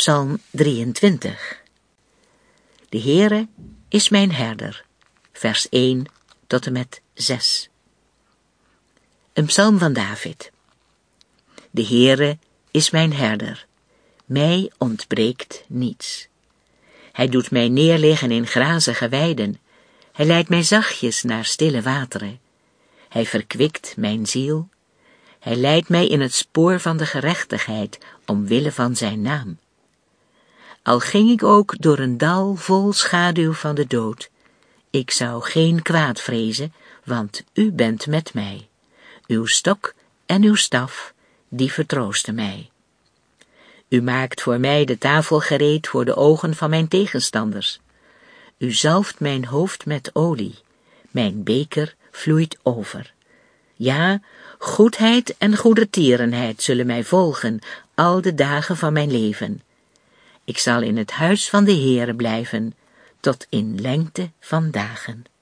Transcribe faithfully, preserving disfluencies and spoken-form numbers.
Psalm drieëntwintig. De Heere is mijn herder, vers één tot en met zes. Een psalm van David. De Heere is mijn herder, mij ontbreekt niets. Hij doet mij neerliggen in grazige weiden, hij leidt mij zachtjes naar stille wateren. Hij verkwikt mijn ziel, hij leidt mij in het spoor van de gerechtigheid, omwille van zijn naam. Al ging ik ook door een dal vol schaduw van de dood, ik zou geen kwaad vrezen, want u bent met mij. Uw stok en uw staf, die vertroosten mij. U maakt voor mij de tafel gereed voor de ogen van mijn tegenstanders. U zalft mijn hoofd met olie, mijn beker vloeit over. Ja, goedheid en goedertierenheid zullen mij volgen al de dagen van mijn leven. Ik zal in het huis van de Heere blijven tot in lengte van dagen.